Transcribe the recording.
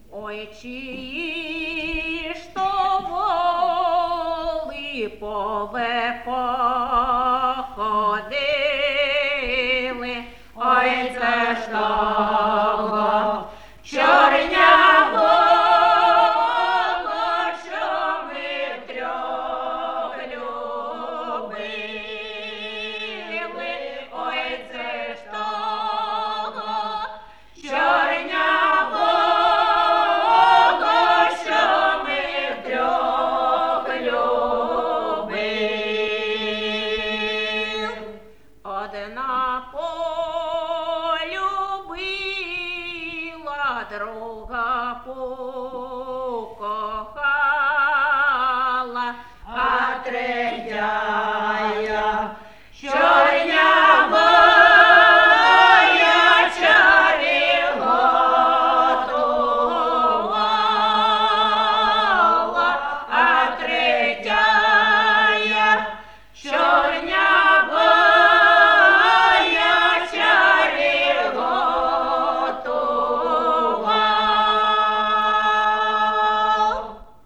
Ой, чиї ж то воли пове походили, ой, це ж того чорнявого, що ми втрьох любили, ой, це ж того чорнявого, що ми втрьох любили. Одна полюбила, друга полюбила.